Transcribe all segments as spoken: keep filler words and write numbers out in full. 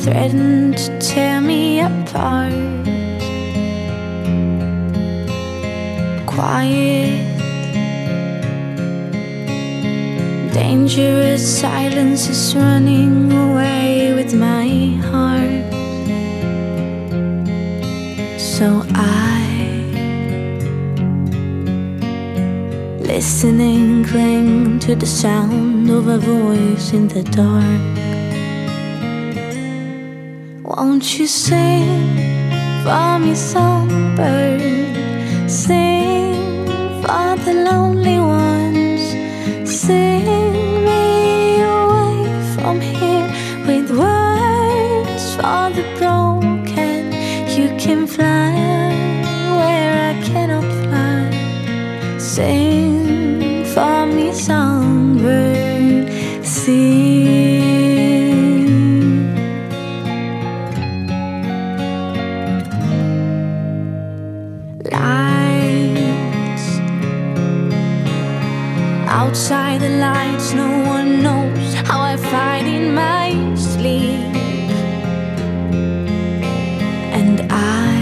threaten to tear me apart. Quiet, dangerous silence is running away with my heart. So I, listening, cling to the sound of a voice in the dark. Won't you sing for me, songbird? Sing for the lonely ones. Sing me away from here with words for the broken. You can fly where I cannot fly. Sing for me, songbird. Sing. Lights outside the lights, no one knows how I fight in my sleep. And I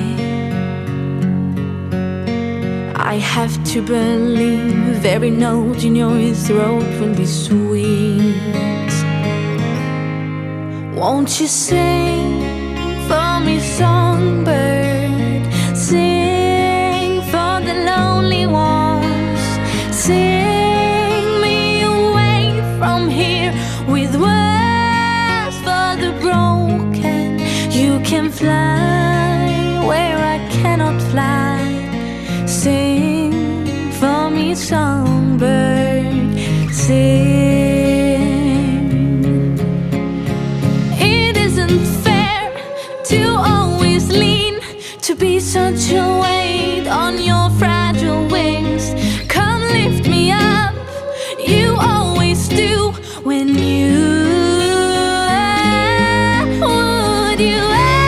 I have to believe every note in your throat will be sweet. Won't you sing for me, songbird? Sing for the lonely ones. Sing me away from here with words for the broken. You can fly where I cannot fly. Sing for me, songbird. Sing. It isn't fair to always lean, to be such a weight on your fragile wings. Come lift me up, you always do. When you would you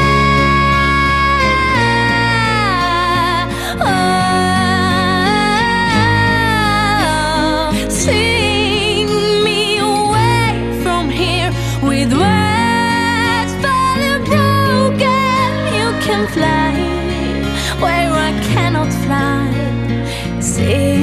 sing me away from here with words for the broken. You can fly where I cannot fly. Sing.